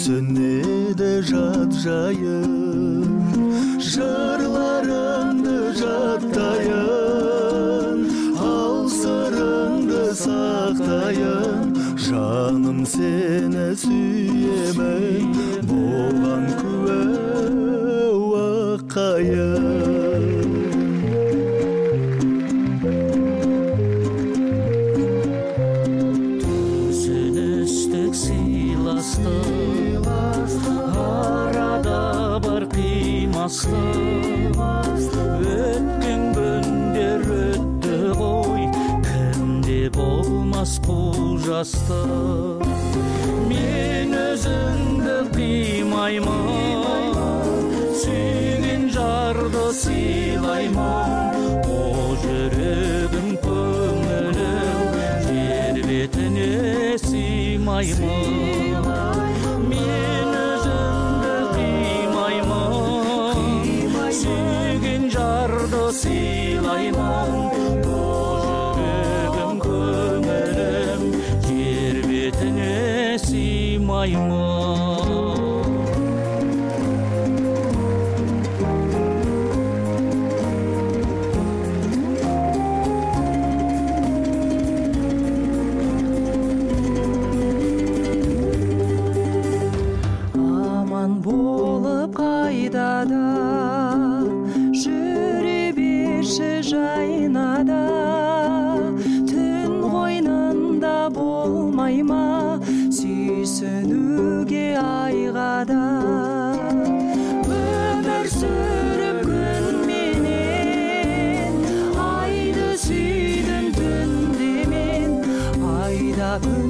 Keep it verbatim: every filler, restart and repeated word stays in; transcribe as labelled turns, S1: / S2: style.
S1: Сөнеде жат жайын, жырларыңды жаттайын, ал сырыңды сақтайын. Жаным сені сүйемін, болған күә уақайын. Түсіністік сыйластық, арада бар қимастық. Өткен күндер өтті ғой, кімде болмас қужастық. Мен өзіңді қимаймын, сүйген жарды сыйлаймын. О жүрегім көңілім, жер бетіне сыймаймын. Мен өзіңді қимаймын, сүйген жарды сыйлаймын. О жүрегім көңілім, жер бетіне сыймаймын. Болып қайдада жүре берші жайнада. Түн қойнында болмай ма сүйсінуге айғада. Өмір сүріп күнменен, айды сүйдім түнде мен. Айда күн